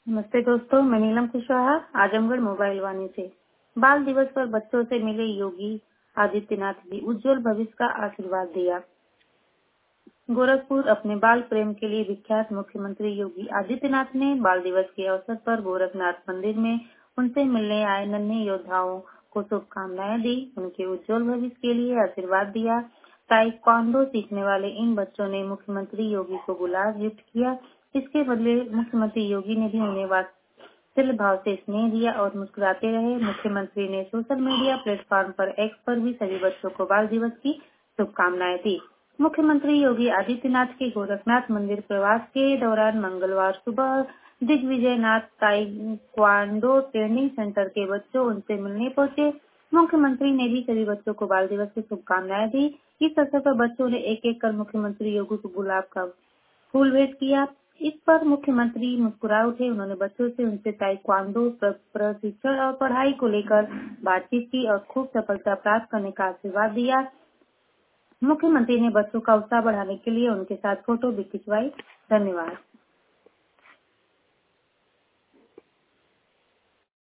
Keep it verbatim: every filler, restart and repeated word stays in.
नमस्ते दोस्तों, मैं नीलम कुशवाहा आजमगढ़ मोबाइल वाणी से। बाल दिवस पर बच्चों से मिले योगी आदित्यनाथ ने उज्जवल भविष्य का आशीर्वाद दिया। गोरखपुर अपने बाल प्रेम के लिए विख्यात मुख्यमंत्री योगी आदित्यनाथ ने बाल दिवस के अवसर पर गोरखनाथ मंदिर में उनसे मिलने आए नन्हे योद्धाओं को शुभकामनाएं दी, उनके उज्जवल भविष्य के लिए आशीर्वाद दिया। ताइक्वांडो सीखने वाले इन बच्चों ने मुख्यमंत्री योगी को गुलाब गिफ्ट किया। इसके बदले मुख्यमंत्री योगी ने भी उन्हें वात्सल्य भाव से स्नेह दिया और मुस्कुराते रहे। मुख्यमंत्री ने सोशल मीडिया प्लेटफॉर्म पर एक्स पर भी सभी बच्चों को बाल दिवस की शुभकामनाएं दी। मुख्यमंत्री योगी आदित्यनाथ के गोरखनाथ मंदिर प्रवास के दौरान मंगलवार सुबह दिग्विजयनाथ ताइक्वांडो ट्रेनिंग सेंटर के बच्चों उनसे मिलने पहुंचे। मुख्यमंत्री ने भी सभी बच्चों को बाल दिवस की शुभकामनाएं दी। इस अवसर पर बच्चों ने एक एक कर मुख्यमंत्री योगी को गुलाब का फूल भेंट किया। इस पर मुख्यमंत्री मुस्कुरा उठे। उन्होंने बच्चों से उनसे ताइक्वांडो प्रशिक्षण और पढ़ाई को लेकर बातचीत की और खूब सफलता प्राप्त करने का आशीर्वाद दिया। मुख्यमंत्री ने बच्चों का उत्साह बढ़ाने के लिए उनके साथ फोटो भी खिंचवाई। धन्यवाद।